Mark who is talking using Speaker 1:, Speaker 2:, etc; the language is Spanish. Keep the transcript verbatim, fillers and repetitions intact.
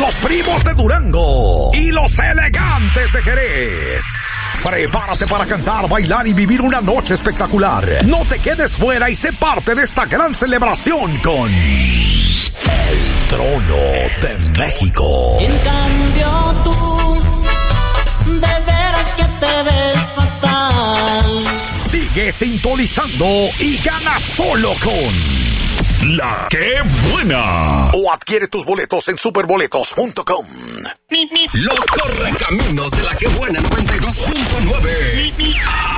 Speaker 1: los primos de Durango y los elegantes de Jerez. Prepárate para cantar, bailar y vivir una noche espectacular. No te quedes fuera y sé parte de esta gran celebración con el Trono de México.
Speaker 2: En cambio tú, de veras que te ves fatal.
Speaker 1: Sigue sintonizando y gana solo con La ¡Qué Buena! O adquiere tus boletos en superboletos punto com.
Speaker 3: Los correcaminos de La ¡Qué Buena! noventa y dos punto nueve.